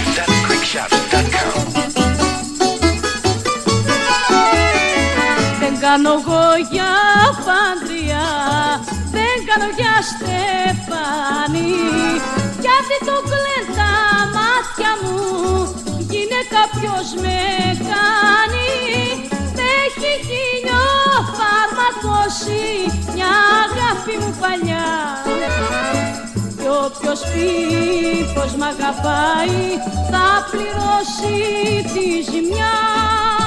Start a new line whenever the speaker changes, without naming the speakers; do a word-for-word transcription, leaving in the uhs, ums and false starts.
That's quick shops dot com.
Δεν κάνω εγώ για Παντριά, δεν κάνω για Στεφάνη, γιατί το κλαιν τα μάτια μου, γυναίκα ποιος με κάνει. Με έχει χιλιοφαρμακώσει μια αγάπη μου παλιά, κι όποιος πει πως μ' αγαπάει θα πληρώσει τη ζημιά.